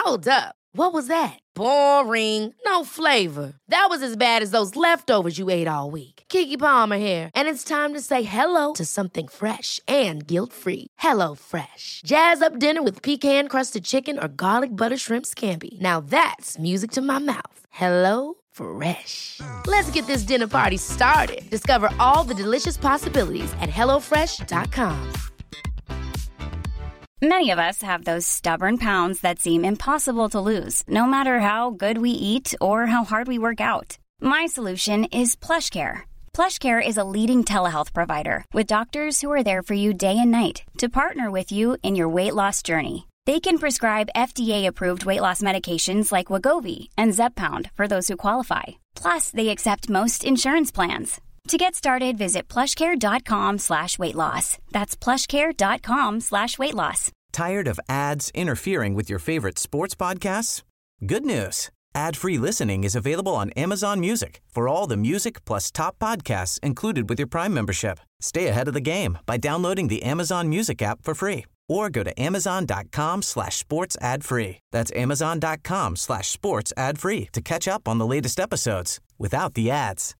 Hold up. What was that? Boring. No flavor. That was as bad as those leftovers you ate all week. Keke Palmer here, and it's time to say hello to something fresh and guilt-free. Hello Fresh. Jazz up dinner with pecan-crusted chicken or garlic butter shrimp scampi. Now that's music to my mouth. Hello Fresh. Let's get this dinner party started. Discover all the delicious possibilities at hellofresh.com. Many of us have those stubborn pounds that seem impossible to lose, no matter how good we eat or how hard we work out. My solution is PlushCare. PlushCare is a leading telehealth provider with doctors who are there for you day and night to partner with you in your weight loss journey. They can prescribe FDA-approved weight loss medications like Wegovy and Zepbound for those who qualify. Plus, they accept most insurance plans. To get started, visit plushcare.com/weightloss. That's plushcare.com/weightloss. Tired of ads interfering with your favorite sports podcasts? Good news. Ad-free listening is available on Amazon Music for all the music plus top podcasts included with your Prime membership. Stay ahead of the game by downloading the Amazon Music app for free or go to amazon.com/sports ad free. That's amazon.com/sports ad free to catch up on the latest episodes without the ads.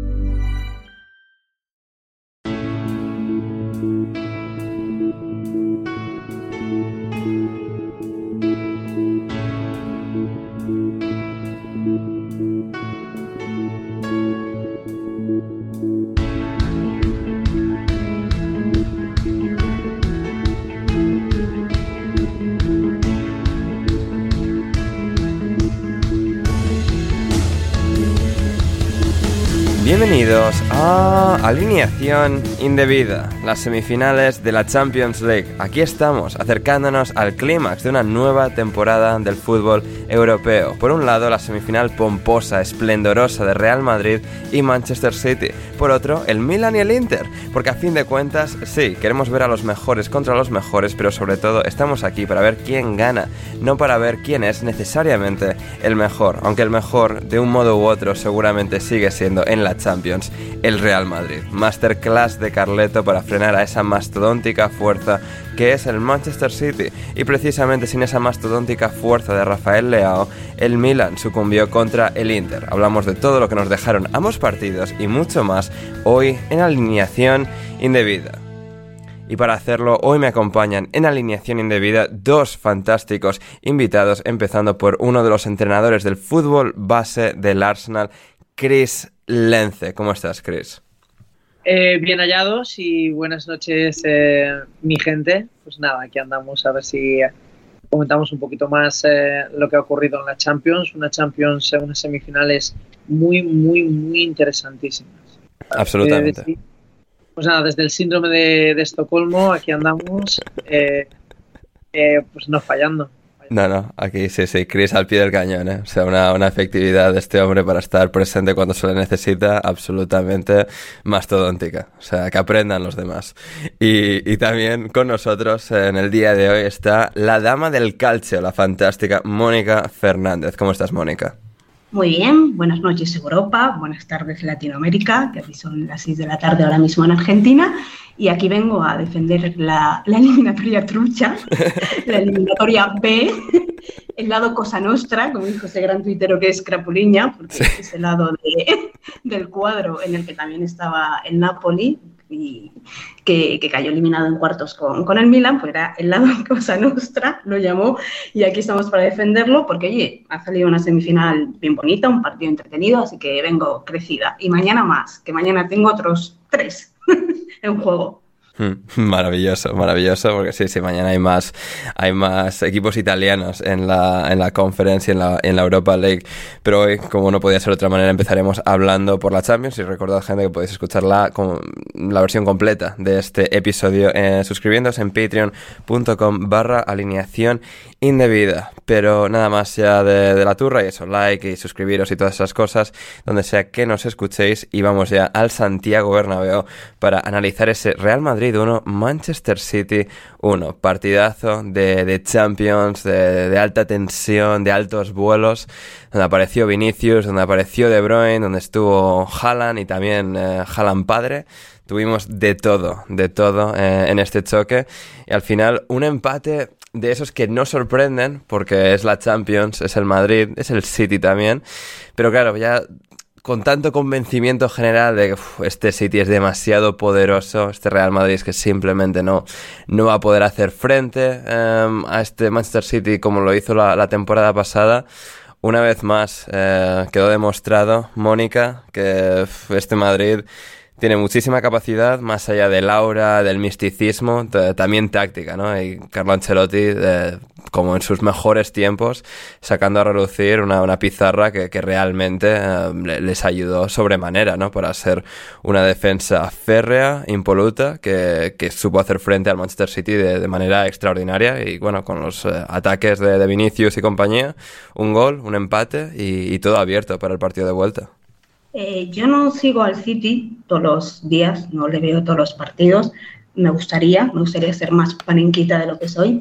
Bienvenidos a Alineación Indebida, las semifinales de la Champions League. Aquí estamos, acercándonos al clímax de una nueva temporada del fútbol europeo. Por un lado, la semifinal pomposa, esplendorosa de Real Madrid y Manchester City. Por otro, el Milan y el Inter, porque a fin de cuentas, sí, queremos ver a los mejores contra los mejores, pero sobre todo estamos aquí para ver quién gana, no para ver quién es necesariamente el mejor, aunque el mejor, de un modo u otro, seguramente sigue siendo en la Champions el Real Madrid. Masterclass de Carleto para frenar a esa mastodóntica fuerza que es el Manchester City, y precisamente sin esa mastodóntica fuerza de Rafael Leao, el Milan sucumbió contra el Inter. Hablamos de todo lo que nos dejaron ambos partidos y mucho más hoy en Alineación Indebida. Y para hacerlo, hoy me acompañan en Alineación Indebida dos fantásticos invitados, empezando por uno de los entrenadores del fútbol base del Arsenal, Chris Lence. ¿Cómo estás, Chris? Bien hallados y buenas noches, mi gente. Pues nada, aquí andamos a ver si comentamos un poquito más lo que ha ocurrido en la Champions. Unas semifinales muy interesantísimas. Absolutamente. Pues nada, desde el síndrome de Estocolmo, aquí andamos, pues no fallando. No, aquí sí, Chris al pie del cañón, ¿eh? O sea, una efectividad de este hombre para estar presente cuando se le necesita absolutamente mastodóntica. O sea, que aprendan los demás. Y también con nosotros en el día de hoy está la dama del calcio, la fantástica Mónica Fernández. ¿Cómo estás, Mónica? Muy bien, buenas noches Europa, buenas tardes Latinoamérica, que aquí son las 6 de la tarde ahora mismo en Argentina, y aquí vengo a defender la eliminatoria trucha, la eliminatoria B, el lado Cosa Nostra, como dijo ese gran tuitero que es Crapuliña, porque sí, es el lado del cuadro en el que también estaba el Napoli, y que cayó eliminado en cuartos con el Milan, pues era el lado Cosa Nostra, lo llamó, y aquí estamos para defenderlo, porque oye, ha salido una semifinal bien bonita, un partido entretenido, así que vengo crecida. Y mañana más, que mañana tengo otros 3 en juego. Maravilloso, porque sí, mañana hay más equipos italianos en la Conference y en la Europa League, pero hoy, como no podía ser de otra manera, empezaremos hablando por la Champions. Y recordad, gente, que podéis escuchar la versión completa de este episodio suscribiéndose en patreon.com/alineación indebida. Pero nada más ya de la turra, y eso, like y suscribiros y todas esas cosas donde sea que nos escuchéis, y vamos ya al Santiago Bernabéu para analizar ese Real Madrid 1, Manchester City 1. Partidazo de Champions, de alta tensión, de altos vuelos, donde apareció Vinicius, donde apareció De Bruyne, donde estuvo Haaland y también Haaland padre. Tuvimos de todo en este choque, y al final un empate de esos que no sorprenden, porque es la Champions, es el Madrid, es el City también, pero claro, ya con tanto convencimiento general de que este City es demasiado poderoso, este Real Madrid es que simplemente no va a poder hacer frente a este Manchester City como lo hizo la temporada pasada. Una vez más quedó demostrado, Mónica, que este Madrid tiene muchísima capacidad, más allá del aura, del misticismo, también táctica, ¿no? Y Carlo Ancelotti, como en sus mejores tiempos, sacando a relucir una pizarra que realmente les ayudó sobremanera, ¿no? Para ser una defensa férrea, impoluta, que supo hacer frente al Manchester City de manera extraordinaria. Y bueno, con los ataques de Vinicius y compañía, un gol, un empate y todo abierto para el partido de vuelta. Yo no sigo al City todos los días, no le veo todos los partidos. Me gustaría ser más panenquita de lo que soy.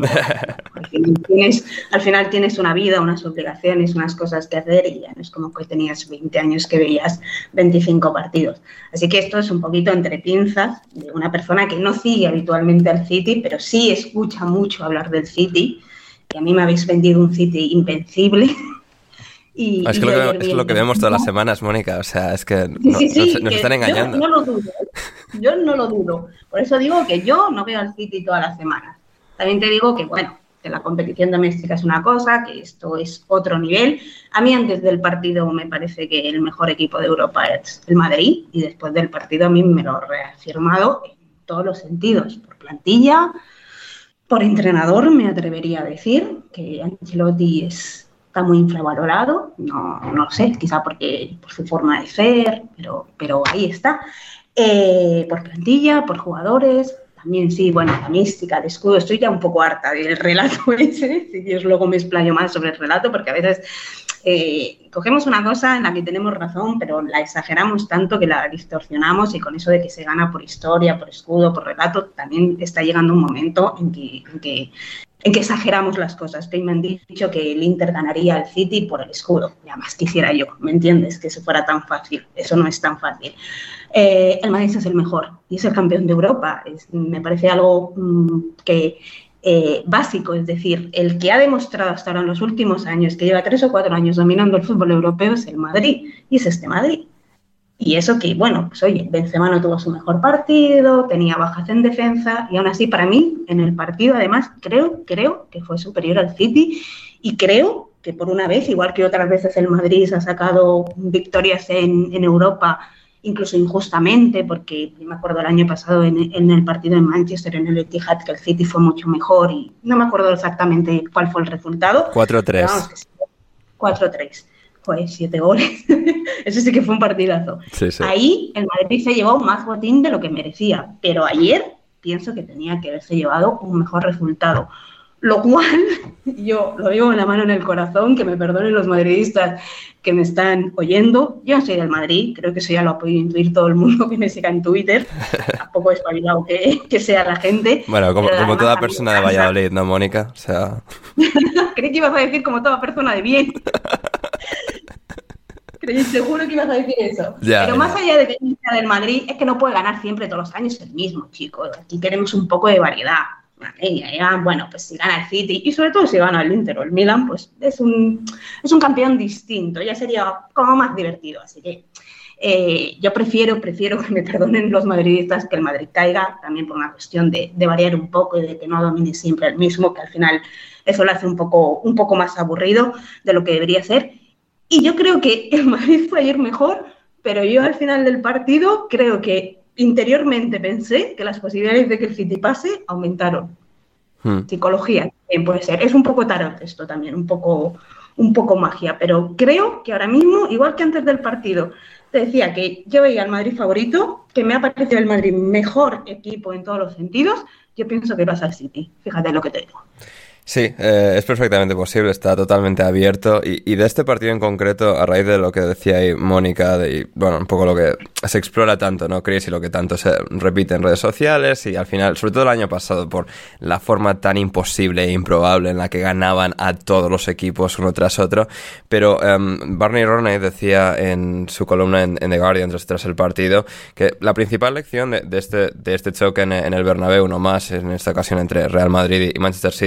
Al final tienes una vida, unas obligaciones, unas cosas que hacer y ya no es como que tenías 20 años que veías 25 partidos. Así que esto es un poquito entre pinzas de una persona que no sigue habitualmente al City, pero sí escucha mucho hablar del City. Y a mí me habéis vendido un City invencible. Es lo que vemos todas las semanas, Mónica. O sea, es que nos están engañando. Yo no lo dudo. Por eso digo que yo no veo al City todas las semanas. También te digo que, bueno, que la competición doméstica es una cosa, que esto es otro nivel. A mí antes del partido me parece que el mejor equipo de Europa es el Madrid y después del partido a mí me lo he reafirmado en todos los sentidos. Por plantilla, por entrenador, me atrevería a decir que Ancelotti está muy infravalorado, no sé, quizá por su forma de ser, pero ahí está. Por plantilla, por jugadores, también sí, bueno, la mística, el escudo, estoy ya un poco harta del relato ese, si Dios luego me explayo más sobre el relato, porque a veces cogemos una cosa en la que tenemos razón, pero la exageramos tanto que la distorsionamos y con eso de que se gana por historia, por escudo, por relato, también está llegando un momento en que exageramos las cosas. Que me han dicho que el Inter ganaría al City por el escudo. Ya más quisiera yo, ¿me entiendes? Que eso fuera tan fácil. Eso no es tan fácil. El Madrid es el mejor y es el campeón de Europa. Me parece algo básico. Es decir, el que ha demostrado hasta ahora en los últimos años, que lleva 3 o 4 años dominando el fútbol europeo, es el Madrid. Y es este Madrid. Y eso que, bueno, pues oye, Benzema no tuvo su mejor partido, tenía bajas en defensa y aún así para mí en el partido además creo que fue superior al City y creo que por una vez, igual que otras veces el Madrid se ha sacado victorias en Europa incluso injustamente, porque me acuerdo el año pasado en el partido en Manchester, en el Etihad, que el City fue mucho mejor y no me acuerdo exactamente cuál fue el resultado. 4-3. Vamos, 4-3. Pues 7 goles. Eso sí que fue un partidazo. Sí. Ahí el Madrid se llevó más botín de lo que merecía, pero ayer pienso que tenía que haberse llevado un mejor resultado. Lo cual, yo lo digo con la mano en el corazón, que me perdonen los madridistas que me están oyendo. Yo no soy del Madrid, creo que eso ya lo ha podido intuir todo el mundo que me siga en Twitter. Tampoco es espabilado que sea la gente. Bueno, como toda persona de Valladolid, ¿no, Mónica? O sea... Creí que ibas a decir como toda persona de bien. Seguro que ibas a decir eso. Pero más allá de que sea del Madrid, es que no puede ganar siempre todos los años el mismo, chicos. Aquí queremos un poco de variedad. Bueno, pues si gana el City y sobre todo si gana el Inter o el Milan, pues es un campeón distinto. Ya sería como más divertido. Así que yo prefiero que me perdonen los madridistas que el Madrid caiga, también por una cuestión de variar un poco y de que no domine siempre el mismo, que al final eso lo hace un poco más aburrido de lo que debería ser. Y yo creo que el Madrid fue ayer mejor, pero yo al final del partido creo que interiormente pensé que las posibilidades de que el City pase aumentaron. Psicología también puede ser. Es un poco tarot esto también, un poco magia, pero creo que ahora mismo, igual que antes del partido, te decía que yo veía al Madrid favorito, que me ha parecido el Madrid mejor equipo en todos los sentidos, yo pienso que pasa al City. Fíjate lo que te digo. Sí, es perfectamente posible, está totalmente abierto y de este partido en concreto, a raíz de lo que decía ahí Mónica, y bueno, un poco lo que se explora tanto, ¿no, Chris? Y lo que tanto se repite en redes sociales y al final, sobre todo el año pasado, por la forma tan imposible e improbable en la que ganaban a todos los equipos uno tras otro, pero Barney Ronay decía en su columna en The Guardian tras el partido que la principal lección de este choque en el Bernabéu, no más en esta ocasión entre Real Madrid y Manchester City,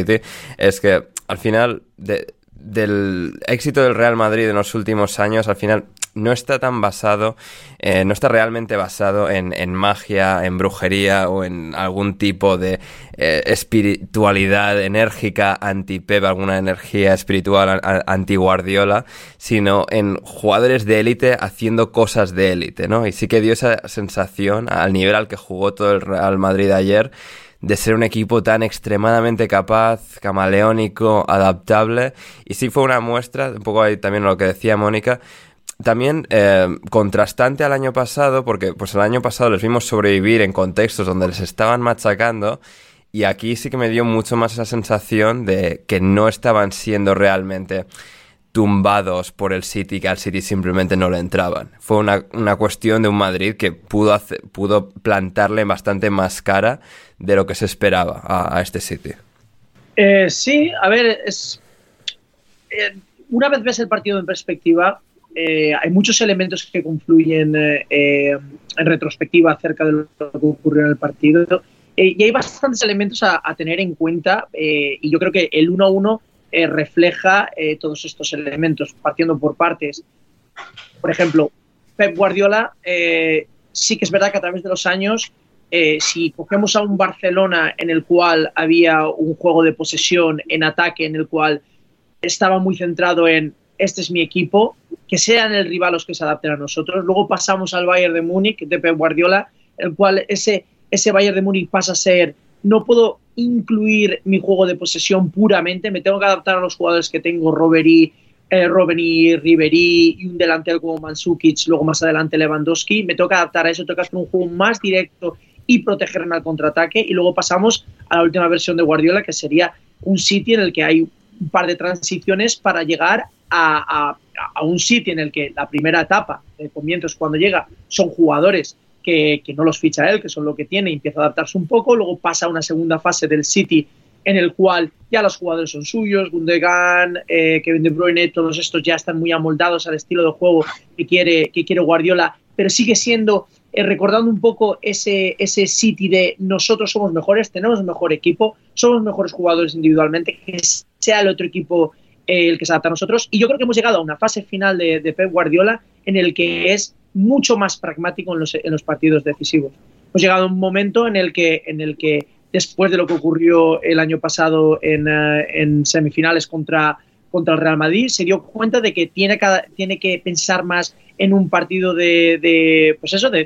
es que al final del éxito del Real Madrid en los últimos años, al final no está tan basado, no está realmente basado en magia, en brujería o en algún tipo de espiritualidad enérgica anti-Pep, alguna energía espiritual anti-Guardiola, sino en jugadores de élite haciendo cosas de élite, ¿no? Y sí que dio esa sensación al nivel al que jugó todo el Real Madrid ayer, de ser un equipo tan extremadamente capaz, camaleónico, adaptable. Y sí fue una muestra, un poco ahí también lo que decía Mónica, también contrastante al año pasado, porque pues el año pasado les vimos sobrevivir en contextos donde les estaban machacando, y aquí sí que me dio mucho más esa sensación de que no estaban siendo realmente tumbados por el City, que al City simplemente no le entraban. Fue una cuestión de un Madrid que pudo plantarle bastante más cara de lo que se esperaba a este City. Sí, a ver, una vez ves el partido en perspectiva, hay muchos elementos que confluyen en retrospectiva acerca de lo que ocurrió en el partido, y hay bastantes elementos a tener en cuenta, y yo creo que el 1-1 refleja todos estos elementos, partiendo por partes. Por ejemplo, Pep Guardiola, sí que es verdad que a través de los años, si cogemos a un Barcelona en el cual había un juego de posesión en ataque, en el cual estaba muy centrado en este es mi equipo, que sean el rival los que se adapten a nosotros. Luego pasamos al Bayern de Múnich de Pep Guardiola, el cual ese Bayern de Múnich pasa a ser, no puedo incluir mi juego de posesión puramente, me tengo que adaptar a los jugadores que tengo, Robbenny, Ribéry y un delantero como Mandzukic, luego más adelante Lewandowski, me tengo que adaptar a eso, tengo que hacer un juego más directo y protegerme al contraataque. Y luego pasamos a la última versión de Guardiola, que sería un City en el que hay un par de transiciones para llegar a un City en el que la primera etapa de comienzos, cuando llega, son jugadores que no los ficha él, que son lo que tiene, y empieza a adaptarse un poco. Luego pasa a una segunda fase del City en el cual ya los jugadores son suyos, Gundogan, Kevin De Bruyne, todos estos ya están muy amoldados al estilo de juego que quiere Guardiola, pero sigue siendo, recordando un poco ese City de nosotros somos mejores, tenemos un mejor equipo, somos mejores jugadores individualmente, que sea el otro equipo el que se adapta a nosotros. Y yo creo que hemos llegado a una fase final de Pep Guardiola en el que es mucho más pragmático en los partidos decisivos. Hemos llegado a un momento en el que después de lo que ocurrió el año pasado en semifinales contra el Real Madrid, se dio cuenta de que tiene que pensar más en un partido de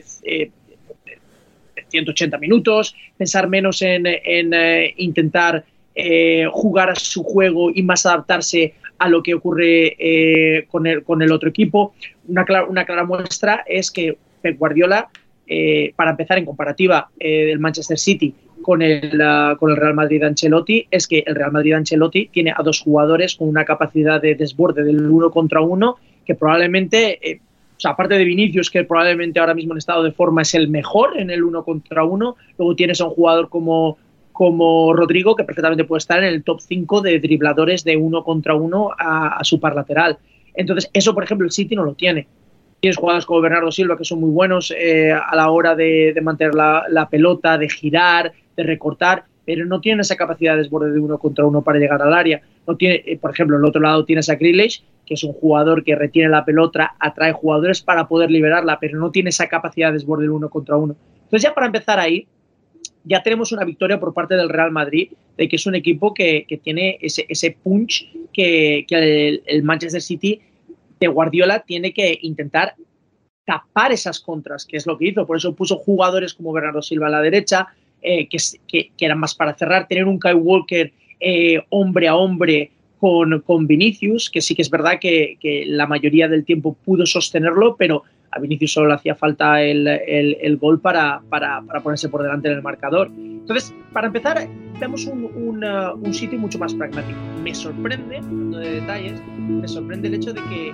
180 minutos, pensar menos en intentar jugar a su juego y más adaptarse a lo que ocurre con el otro equipo. Una clara muestra es que Pep Guardiola, para empezar en comparativa del Manchester City con el Real Madrid de Ancelotti, es que el Real Madrid de Ancelotti tiene a dos jugadores con una capacidad de desborde del 1 contra 1 que probablemente, aparte de Vinicius, que probablemente ahora mismo en estado de forma es el mejor en el 1 contra 1, luego tienes a un jugador como Rodrigo, que perfectamente puede estar en el top 5 de dribladores de 1 contra 1 a su par lateral. Entonces, eso, por ejemplo, el City no lo tiene. Tienes jugadores como Bernardo Silva, que son muy buenos a la hora de mantener la pelota, de girar, de recortar, pero no tienen esa capacidad de desborde de 1 contra 1 para llegar al área. No tiene, por ejemplo, en el otro lado tienes a Grealish, que es un jugador que retiene la pelota, atrae jugadores para poder liberarla, pero no tiene esa capacidad de desborde de 1 contra 1. Entonces, ya para empezar ahí, ya tenemos una victoria por parte del Real Madrid, de que es un equipo que tiene ese punch que el Manchester City de Guardiola tiene que intentar tapar esas contras, que es lo que hizo. Por eso puso jugadores como Bernardo Silva a la derecha, que eran más para cerrar, tener un Kyle Walker hombre a hombre con Vinicius, que sí que es verdad que la mayoría del tiempo pudo sostenerlo, pero a Vinicius solo le hacía falta el gol para ponerse por delante en el marcador. Entonces, para empezar, vemos un sitio mucho más pragmático. Me sorprende, hablando de detalles, me sorprende el hecho de que...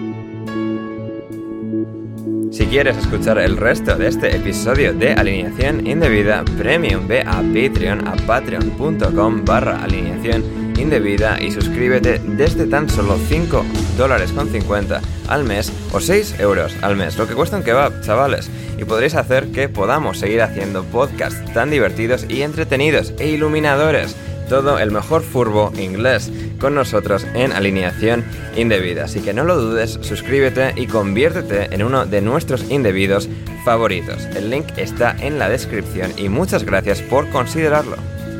Si quieres escuchar el resto de este episodio de Alineación Indebida Premium, ve a Patreon, a patreon.com/alineación indebida y suscríbete desde tan solo $5.50 al mes o 6 euros al mes, lo que cuesta un kebab, chavales, y podréis hacer que podamos seguir haciendo podcasts tan divertidos y entretenidos e iluminadores todo el mejor furbo inglés con nosotros en Alineación Indebida. Así que no lo dudes, suscríbete y conviértete en uno de nuestros indebidos favoritos. El link está en la descripción y muchas gracias por considerarlo.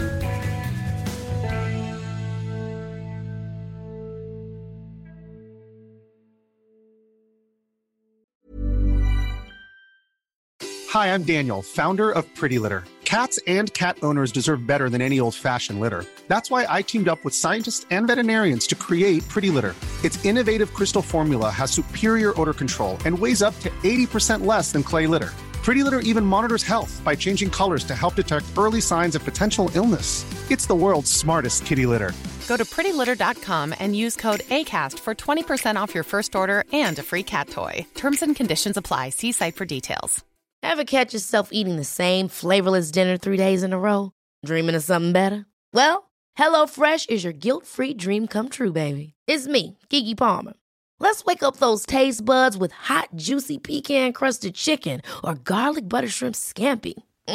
Hi, I'm Daniel, founder of Pretty Litter. Cats and cat owners deserve better than any old-fashioned litter. That's why I teamed up with scientists and veterinarians to create Pretty Litter. Its innovative crystal formula has superior odor control and weighs up to 80% less than clay litter. Pretty Litter even monitors health by changing colors to help detect early signs of potential illness. It's the world's smartest kitty litter. Go to prettylitter.com and use code ACAST for 20% off your first order and a free cat toy. Terms and conditions apply. See site for details. Ever catch yourself eating the same flavorless dinner 3 days in a row? Dreaming of something better? Well, HelloFresh is your guilt-free dream come true, baby. It's me, Keke Palmer. Let's wake up those taste buds with hot, juicy pecan-crusted chicken or garlic butter shrimp scampi.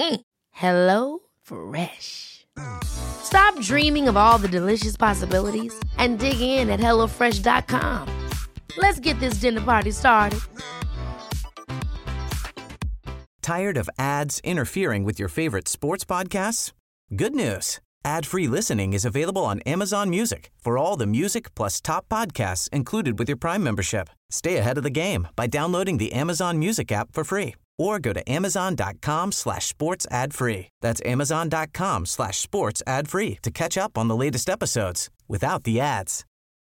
HelloFresh. Stop dreaming of all the delicious possibilities and dig in at HelloFresh.com. Let's get this dinner party started. Tired of ads interfering with your favorite sports podcasts? Good news. Ad-free listening is available on Amazon Music for all the music plus top podcasts included with your Prime membership. Stay ahead of the game by downloading the Amazon Music app for free or go to amazon.com/sports ad free. That's amazon.com/sports ad free to catch up on the latest episodes without the ads.